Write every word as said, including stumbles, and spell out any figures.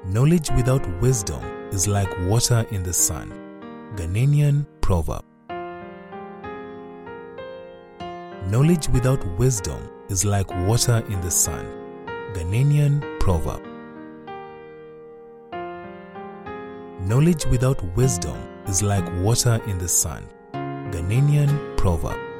Knowledge without wisdom is like water in the sun. Ghanaian proverb. Knowledge without wisdom is like water in the sun. Ghanaian proverb. Knowledge without wisdom is like water in the sun. Ghanaian proverb.